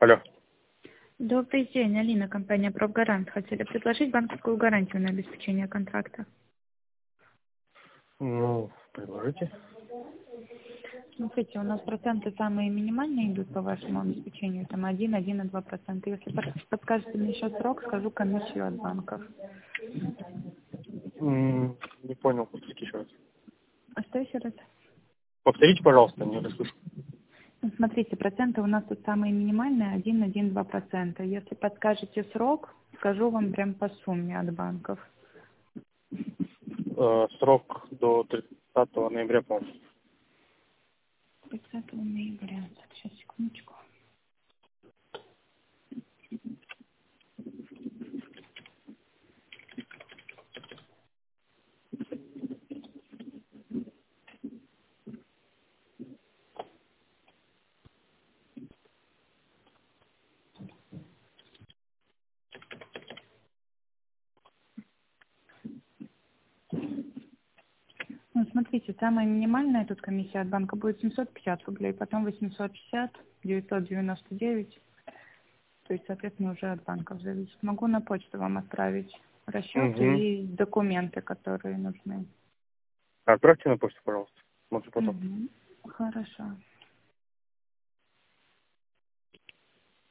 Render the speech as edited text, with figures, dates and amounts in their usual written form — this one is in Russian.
Алло. Добрый день, Алина, компания «Профгарант». Хотели предложить банковскую гарантию на обеспечение контракта. Ну, предложите. Смотрите, у нас проценты самые минимальные идут по вашему обеспечению, там 1,2%. Если подскажете мне еще срок, скажу комиссию от банков. Не понял, повторите еще раз. А что еще раз? Повторите, пожалуйста, не расслышал. Ну, смотрите, проценты у нас тут самые минимальные 1,2%. Если подскажете срок, скажу вам прям по сумме от банков. Срок до 30 ноября, по-моему. 30 ноября. Сейчас, секундочку. Ну, смотрите, самая минимальная тут комиссия от банка будет 750 рублей, потом 860, 999. То есть, соответственно, уже от банков зависит. Могу на почту вам отправить расчеты Угу. и документы, которые нужны. Отправьте на почту, пожалуйста. Смотрю потом. Хорошо.